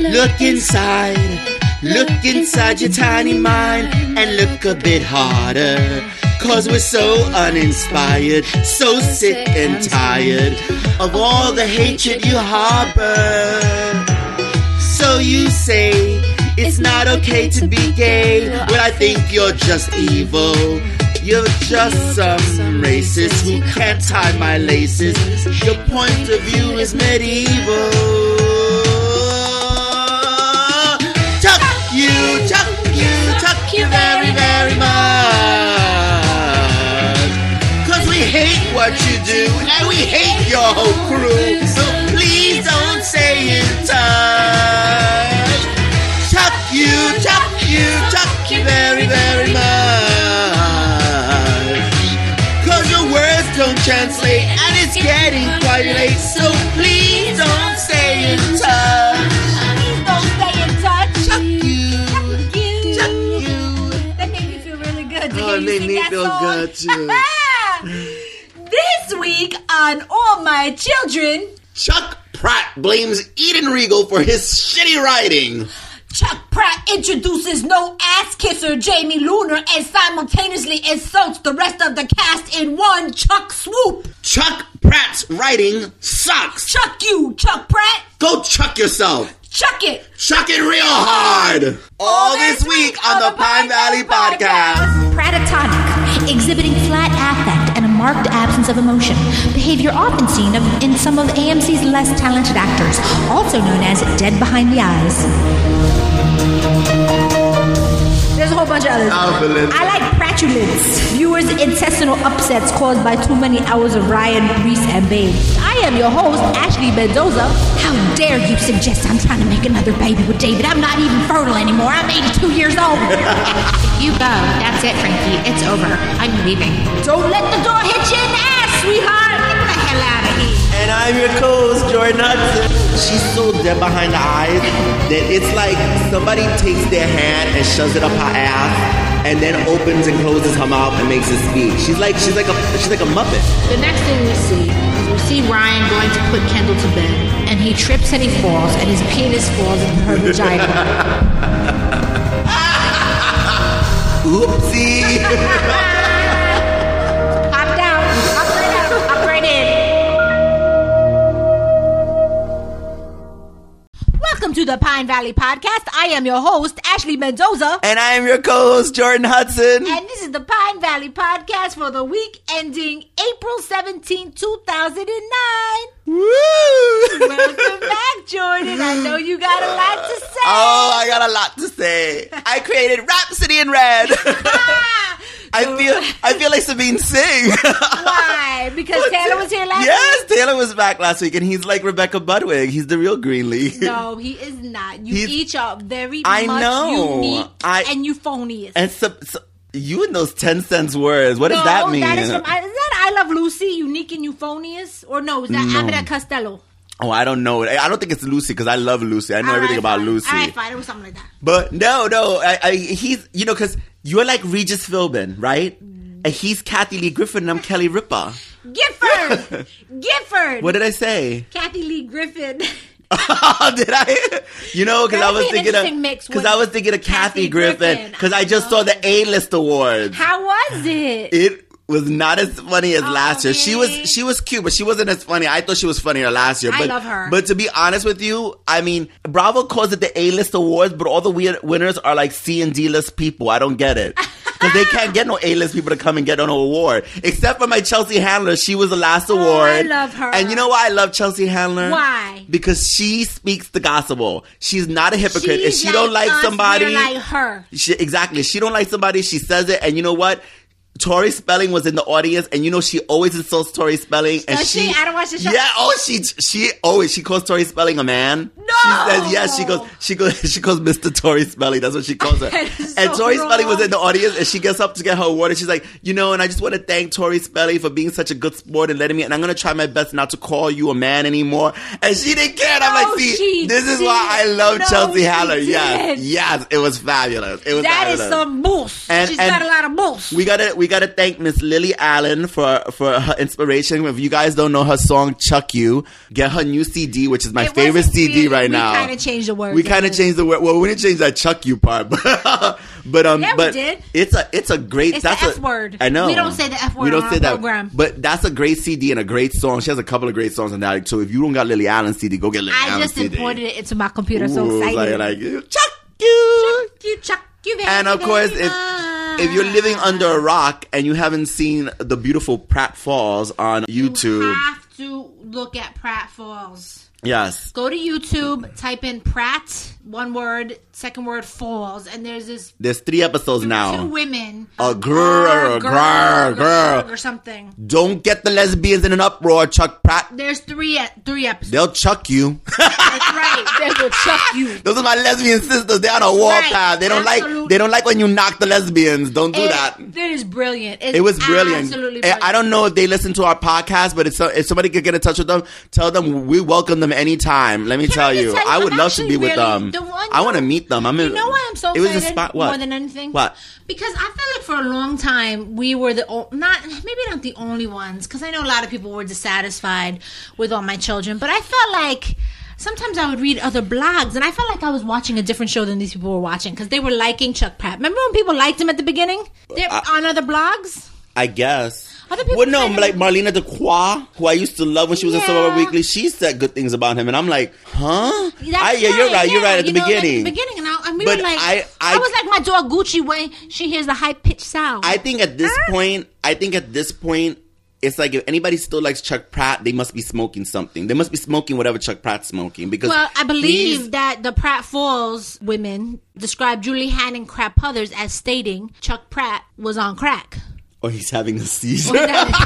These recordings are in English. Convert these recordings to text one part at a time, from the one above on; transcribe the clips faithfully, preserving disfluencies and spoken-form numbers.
Look inside. Look inside your tiny mind and look a bit harder. Cause we're so uninspired, so sick and tired of all the hatred you harbor. So you say it's not okay to be gay. Well, I think you're just evil. You're just some racist who can't tie my laces. Your point of view is medieval. Chuck you, chuck you, chuck you very, very much. Cause we hate what you do and we hate your whole crew. So please don't say in touch. Chuck you, chuck you, chuck you very, very much. Cause your words don't translate and it's getting quite late. So please don't stay in touch. Please don't stay in touch. Chuck you, Chuck you. chuck you. That made me feel really good to Oh, hear it you made sing me that feel song. good too. This week on All My Children, Chuck Pratt blames Eden Regal for his shitty writing. Chuck Pratt introduces no ass kisser Jamie Luner and simultaneously insults the rest of the cast in one Chuck swoop. Chuck Pratt's writing sucks. Chuck you, Chuck Pratt. Go chuck yourself. Chuck it. Chuck it real hard. All this week on the Pine Valley Podcast. Pratatonic, exhibiting flat affect and a marked absence of emotion. Behavior often seen of, in some of A M C's less talented actors, also known as dead behind the eyes. There's a whole bunch of others. Alphalins. I like pratulence. Viewers' intestinal upsets caused by too many hours of Ryan, Reese, and Babe. I am your host, Ashley Mendoza. How dare you suggest I'm trying to make another baby with David? I'm not even fertile anymore. I'm eighty-two years old. You go. That's it, Frankie. It's over. I'm leaving. Don't let the door hit you in the ass, sweetheart. Get the hell out of here. And I'm your co-host, Jordan Hudson. She's so dead behind the eyes that it's like somebody takes their hand and shoves it up her ass and then opens and closes her mouth and makes it speak. She's like she's like a she's like a Muppet. The next thing we see is we see Ryan going to put Kendall to bed, and he trips and he falls, and his penis falls into her vagina. Oopsie. Hop down. Hop right out. Hop right in. Welcome to the Pine Valley Podcast. I am your host, Ashley Mendoza. And I am your co-host, Jordan Hudson. And this is the Pine Valley Podcast for the week ending April seventeenth, two thousand nine. Woo! Welcome back, Jordan. I know you got a lot to say. Oh, I got a lot to say. I created Rhapsody in Red. I feel I feel like Sabine Singh. Why? Because But Taylor was here last yes, week? Yes, Taylor was back last week, and he's like Rebecca Budwig. He's the real Greenlee. No, he is not. You He's- each are very I much know. unique I- and euphonious. And so, so, you and those ten cents words, what no, does that mean? That is, from, is that I Love Lucy, unique and euphonious? Or no, is that No. Abbott Costello? Oh, I don't know. I don't think it's Lucy because I love Lucy. I know All everything right, about fine. Lucy. All right, fine. It was something like that. But no, no. I, I, he's, you know, because you're like Regis Philbin, right? And he's Kathy Lee Griffin and I'm Kelly Ripa. Gifford! Gifford! What did I say? Kathy Lee Griffin. Did I? You know, because I That would was be an thinking interesting of mix because with I was thinking of Kathy, Kathy Griffin Griffin. because I I just know. saw the A-list awards. How was it? It was not as funny as Oh, last year. She really? was she was cute, but she wasn't as funny. I thought she was funnier last year. I But, love her. But to be honest with you, I mean, Bravo calls it the A-list awards, but all the weird winners are like C and D-list people. I don't get it. Because they can't get no A-list people to come and get no award. Except for my Chelsea Handler. She was the last award. Oh, I love her. And you know why I love Chelsea Handler? Why? Because she speaks the gospel. She's not a hypocrite. She's if she don't like us, somebody... we're like her. She, exactly. She don't like somebody, she says it. And you know what? Tori Spelling was in the audience, and you know she always insults Tori Spelling. And Does she? I don't watch the show. Yeah. Oh, she she always she calls Tori Spelling a man. No. She says yes. She goes she goes she calls Mister Tori Spelling. That's what she calls her. That is And so Tori wrong. Spelling was in the audience, and she gets up to get her award, and she's like, you know, and I just want to thank Tori Spelling for being such a good sport and letting me. And I'm gonna try my best not to call you a man anymore. And she didn't care. And I'm No, like, see, she this is did. why I love No, Chelsea she Handler. Yes, did. yes, it was fabulous. It was That is fabulous. some moose. And- She's and got a lot of moose. We gotta we gotta thank Miss Lily Allen for for her inspiration. If you guys don't know her song "Chuck You," get her new C D, which is my It favorite wasn't C D really right we now. We kind of changed the word. We kind of changed the word. Well, we didn't change that "chuck you" part, but but um, yeah, but we did. it's a it's a great. It's that's the F a, word. I know. We don't say the F word. We don't on say our that. program. But that's a great C D and a great song. She has a couple of great songs on that. So if you don't got Lily Allen C D, go get Lily I Allen just C D. imported it into my computer. Ooh, So excited. Like, like chuck you, chuck you, chuck you, baby, and of course, baby. if if you're living under a rock and you haven't seen the beautiful Pratt Falls on YouTube, you have to look at Pratt Falls. Yes. Go to YouTube, type in Pratt, one word, second word, Falls, and there's this. There's three episodes now. Two women. A girl, a girl, girl. Or something. Don't get the lesbians in an uproar, Chuck Pratt. There's three three episodes. They'll chuck you. That's right. They will chuck you. Those are my lesbian sisters. They're on a warpath. Right. They don't Absolutely. like They don't like when you knock the lesbians. Don't do it, that. It is brilliant. It's it was brilliant. Absolutely brilliant. I don't know if they listen to our podcast, but if, if somebody could get in touch with them, tell them we welcome them anytime. Let me Can tell I you, tell you, I would I'm love to be with really, them. The one, I want to meet them. I'm you in, know why I'm so it was excited a spot, what? more than anything? What? Because I felt like for a long time we were the not maybe not the only ones, because I know a lot of people were dissatisfied with All My Children, but I felt like sometimes I would read other blogs and I felt like I was watching a different show than these people were watching because they were liking Chuck Pratt. Remember when people liked him at the beginning? They're I, on other blogs? I guess. Other people well, no, like Marlena Dacroix, who I used to love when she was yeah. in Sober Weekly, she said good things about him, and I'm like, huh? I, yeah, right, you're right. Yeah. You're right at you the know, beginning. At the beginning, and, I, and we but were like, I, I, I was like my dog Gucci when she hears the high pitched sound. I think at this ah. point, I think at this point, it's like if anybody still likes Chuck Pratt, they must be smoking something. They must be smoking whatever Chuck Pratt's smoking. Because well, I believe that the Pratt Falls women described Julie Hannon Craputhers as stating Chuck Pratt was on crack. Or he's having a seizure.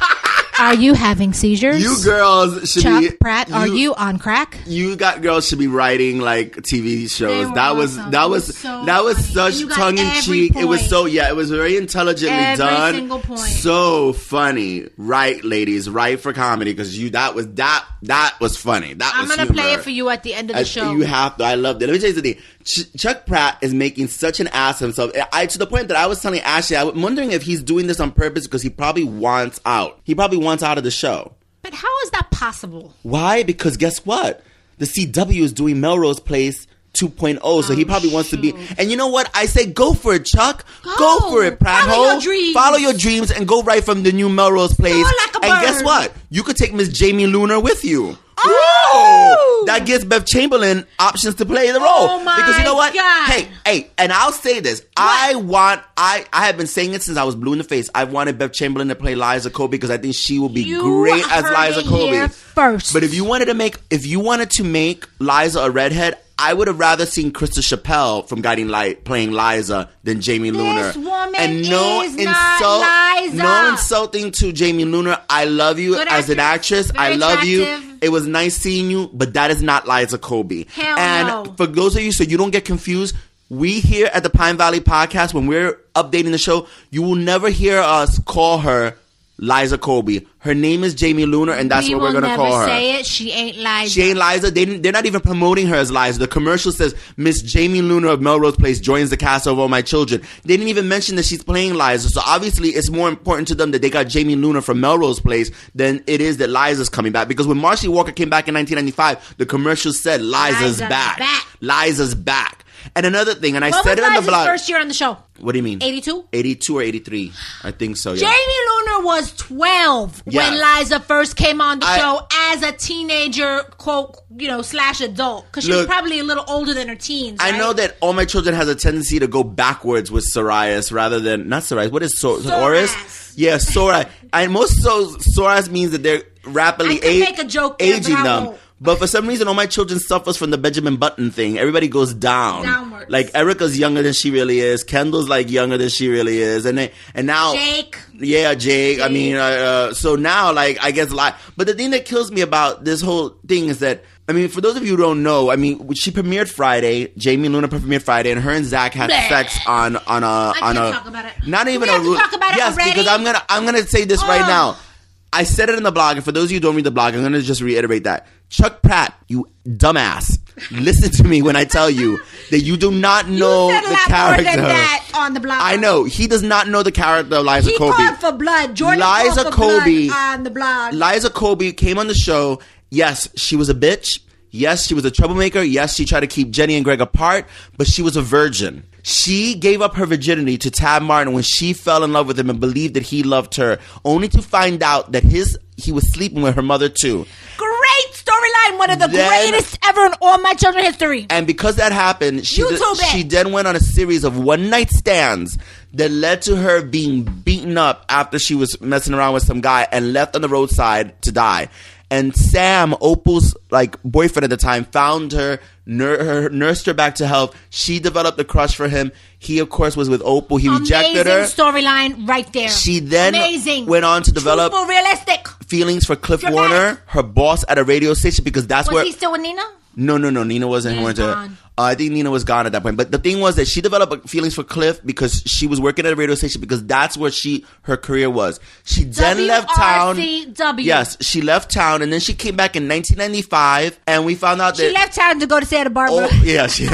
Are you having seizures? You girls should Chuck be... Pratt, are you, you on crack? You got girls should be writing like T V shows. That was, awesome. that was so that was funny. such tongue in cheek. It was so yeah. It was very intelligently every done. Every single point. So funny, right, ladies? Right for comedy because you that was that that was funny. That I'm was gonna humor. play it for you at the end of the I, show. You have to. I loved it. Let me tell you something. Ch- Chuck Pratt is making such an ass of himself. I to the point that I was telling Ashley, I'm wondering if he's doing this on purpose because he probably wants out. He probably wants out of the show. But how is that possible? Why? Because guess what? The C W is doing Melrose Place two point oh, so oh, he probably wants shoot. to be... And you know what? I say go for it, Chuck. Go, go for it, Pratt. Follow your dreams. Follow your dreams and go right from the new Melrose Place. Like a and bird. Guess what? You could take Miss Jamie Luner with you. Oh! That gives Bev Chamberlain options to play the role. Oh my because you know what? God. Hey, hey, and I'll say this. What? I want, I, I have been saying it since I was blue in the face. I wanted Bev Chamberlain to play Liza Kobe because I think she will be you great as Liza Kobe. First. But if you wanted to make, if you wanted to make Liza a redhead, I would have rather seen Krista Chappelle from Guiding Light playing Liza than Jamie this Luner. This woman and no is insult, not Liza. No insulting to Jamie Luner. I love you Good as an actress. Very I love attractive. you. It was nice seeing you, but that is not Liza Kobe. Hell and no. For those of you, so you don't get confused, we here at the Pine Valley Podcast, when we're updating the show, you will never hear us call her Liza Kobe. Her name is Jamie Luner, and that's we what we're going to call her. We will never say it. She ain't Liza. She ain't Liza. They didn't, they're not even promoting her as Liza. The commercial says, Miss Jamie Luner of Melrose Place joins the cast of All My Children. They didn't even mention that she's playing Liza. So obviously, it's more important to them that they got Jamie Luner from Melrose Place than it is that Liza's coming back. Because when Marcy Walker came back in nineteen ninety-five, the commercial said, Liza's, Liza's back. back. Liza's back. And another thing, and I what said was it on Liza's the blog. First year on the show. What do you mean? eighty-two eighty-two or eighty-three. I think so, yeah. Jamie Luner was twelve yeah. when Liza first came on the I, show as a teenager, quote, you know, slash adult. Because she look, was probably a little older than her teens, right? I know that All My Children has a tendency to go backwards with psoriasis rather than, not psoriasis, what is so, Soras? Yeah, psoriasis. And most so, psoriasis means that they're rapidly I could a- make a joke there, aging but I them. won't. But for some reason, All My Children suffers from the Benjamin Button thing. Everybody goes down. Downwards. Like, Erica's younger than she really is. Kendall's, like, younger than she really is. And they, and now... Jake. Yeah, Jake. Jake. I mean, uh, uh, so now, like, I guess... like, But the thing that kills me about this whole thing is that... I mean, for those of you who don't know, I mean, she premiered Friday. Jamie Luner premiered Friday, and her and Zach had Blech. sex on on a I on can't a. talk about it. Not even we a. have to talk about it yes, already? because I'm gonna I'm gonna say this oh. right now. I said it in the blog, and for those of you who don't read the blog, I'm gonna just reiterate that. Chuck Pratt, you dumbass, listen to me when I tell you that you do not know you said a the lot character. More than that on the blog. I know he does not know the character of Liza he Kobe. called for blood. Jordan Liza called for Kobe blood on the blog. Liza Kobe came on the show. Yes, she was a bitch. Yes, she was a troublemaker. Yes, she tried to keep Jenny and Greg apart, but she was a virgin. She gave up her virginity to Tad Martin when she fell in love with him and believed that he loved her, only to find out that his he was sleeping with her mother too. Great storyline, one of the Then- greatest ever in all my children history. And because that happened, she, YouTube th- it. she then went on a series of one-night stands that led to her being beaten up after she was messing around with some guy and left on the roadside to die. And Sam, Opal's like boyfriend at the time, found her, nur- her, nursed her back to health. She developed a crush for him. He, of course, was with Opal. He rejected her. Amazing storyline right there. She then Amazing. went on to develop Truthful, realistic. feelings for Cliff Dramatic. Warner, her boss at a radio station, because that's Was where... he still with Nina? No, no, no. Nina wasn't Nina's going to... gone. Uh, I think Nina was gone at that point. But the thing was that she developed feelings for Cliff because she was working at a radio station because that's where she her career was. She then left town. W R C W. Yes, she left town, and then she came back in nineteen ninety-five, and we found out that... She left town to go to Santa Barbara. Oh, yeah, she...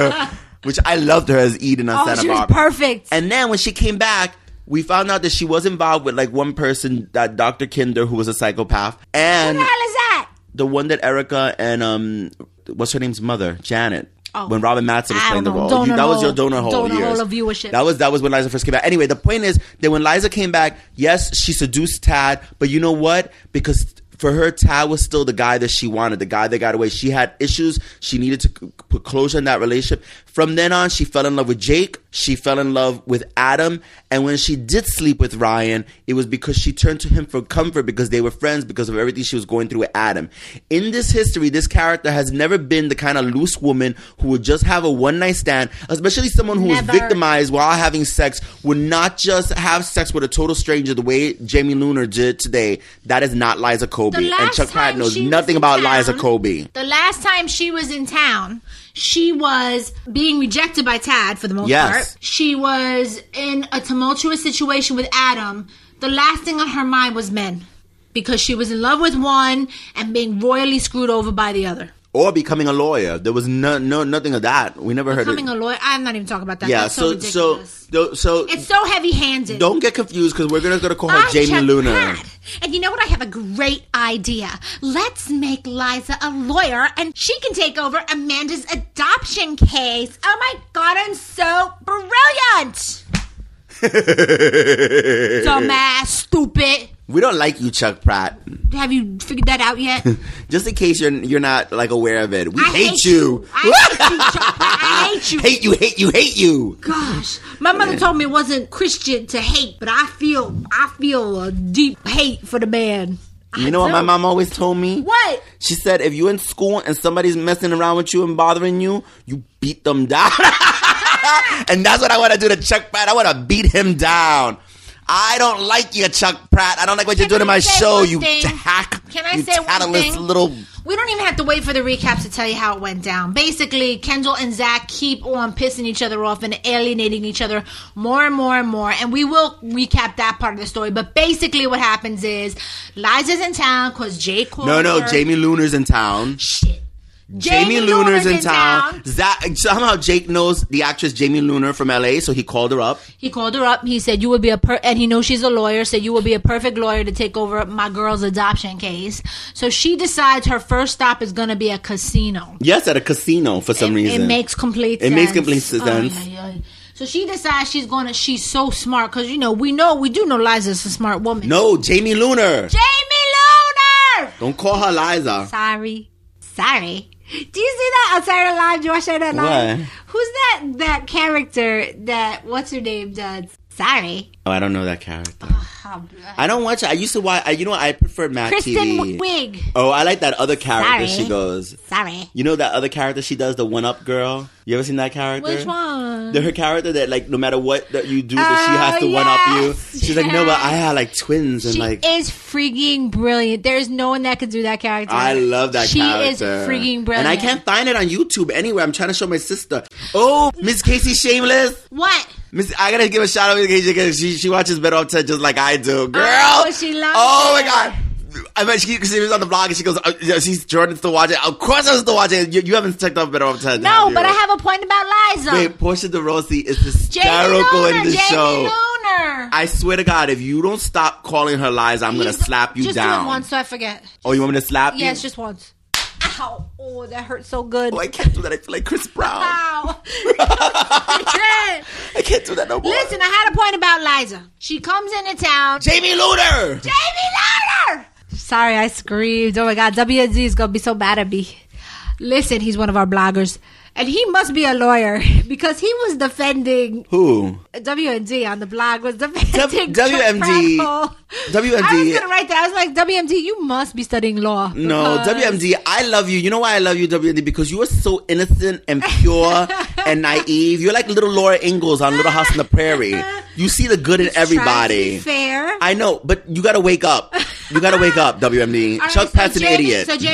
which I loved her as Eden on Oh, Santa she was Barbara. perfect. And then when she came back, we found out that she was involved with like one person, that Doctor Kinder, who was a psychopath, Who and the hell is that? the one that Erica and um, what's her name's mother, Janet. Oh. When Robin Matson was I playing the don't know. role, You- Donut that was your hole. donor hole Donut years. hole of viewership. That was that was when Liza first came back. Anyway, the point is that when Liza came back, yes, she seduced Tad, but you know what? Because for her, Tad was still the guy that she wanted, the guy that got away. She had issues. She needed to c- put closure in that relationship. From then on, she fell in love with Jake. She fell in love with Adam. And when she did sleep with Ryan, it was because she turned to him for comfort because they were friends because of everything she was going through with Adam. In this history, this character has never been the kind of loose woman who would just have a one-night stand, especially someone who Never. was victimized while having sex, would not just have sex with a total stranger the way Jamie Luner did today. That is not Liza Kobe. The And last Chuck Pratt time knows she was nothing in about town- Liza Kobe. The last time she was in town, she was being rejected by Tad for the most Yes. part. She was in a tumultuous situation with Adam. The last thing on her mind was men. Because she was in love with one and being royally screwed over by the other. Or becoming a lawyer. There was no, no nothing of that. We never heard Becoming it. a lawyer. I'm not even talking about that. Yeah, That's so, so so ridiculous. so, so It's so heavy-handed. don't get confused because we're gonna gonna call her I'm Jamie Chuck Luner. Pratt. And you know what? I have a great idea. Let's make Liza a lawyer and she can take over Amanda's adoption case. Oh my God, I'm so brilliant. Dumbass, stupid. We don't like you, Chuck Pratt. Have you figured that out yet? Just in case you're you're not like aware of it, we I hate, you. I hate you, Chuck Pratt. I hate you. hate you, hate you, hate you. Gosh, my mother told me it wasn't Christian to hate, but I feel I feel a deep hate for the man. You know what my mom always told me? What? She said, if you're in school and somebody's messing around with you and bothering you, you beat them down. And that's what I want to do to Chuck Pratt. I want to beat him down. I don't like you, Chuck Pratt. I don't like what you're Can doing in I my say show, one you thing? hack. Can I you say one talentless thing? little... We don't even have to wait for the recaps to tell you how it went down. Basically, Kendall and Zach keep on pissing each other off and alienating each other more and more and more. And we will recap that part of the story. But basically what happens is Liza's in town because Jake called No, no, her. Jamie Luner's in town. Shit. Jamie, Luner's in town. Zach, somehow Jake knows the actress Jamie Luner from L A, so he called her up. He called her up. He said, you would be a per, and he knows she's a lawyer, said you would be a perfect lawyer to take over my girl's adoption case. So she decides her first stop is going to be a casino. Yes, at a casino for some It, reason. it makes complete It sense. makes complete sense. Ay, ay, ay. So she decides she's going to, she's so smart, because, you know, we know, we do know Liza's a smart woman. No, Jamie Luner. Jamie Luner! Don't call her Liza. Sorry. Sorry. Do you see that on Saturday Live? Do you watch Saturday Live? What? Who's that that character that, what's her name, does? Sorry. Oh, I don't know that character. Oh, I don't watch it. I used to watch. I, you know what? I prefer Matt Kristen T V. Wiig. Oh, I like that other character Sorry. she goes. Sorry. You know that other character she does, the one-up girl? You ever seen that character? Which one? The, her character that, like, no matter what that you do, that she Oh, has to one-up you. yes, She's like, no, but I had, like, twins and, She like... is freaking brilliant. There's no one that could do that character. I love that she character. She is freaking brilliant. And I can't find it on YouTube anywhere. I'm trying to show my sister. Oh, Miss Casey Shameless. What? Miss, I gotta give a shout out to Casey because she, she watches Better Off Ted just like I do. Girl! Oh, she loves Oh, my it. God. I bet she, she was on the blog and she goes, uh, yeah, she's Jordan's still watching. Of course I was still watching. You, you haven't checked out Better Off Ted. No, but I have a point about Liza. Wait, Portia de Rossi is Jamie hysterical Luner, in the Jamie show. Luner. I swear to God, if you don't stop calling her Liza, I'm going to He's- slap you just down. do it once so I forget. Oh, you want me to slap you? Yes, just once. Ow. Oh, that hurt so good. Oh, I can't do that. I feel like Chris Brown. Ow. I can't do that no more. Listen, I had a point about Liza. She comes into town. Jamie Luter. Jamie Lauder! Sorry, I screamed. Oh my God, W N Z is going to be so mad at me. Listen, he's one of our bloggers. And he must be a lawyer because he was defending Who? W N D on the blog was defending W M D. W M D. I was going to write that. I was like, W M D, you must be studying law. No, W M D, I love you. You know why I love you, W M D? Because you are so innocent and pure and naive. You're like little Laura Ingalls on Little House on the Prairie. You see the good in everybody. Fair. I know, but you got to wake up. You got to wake up, W M D. Right, Chuck so Pat's an Jamie, idiot. So Jamie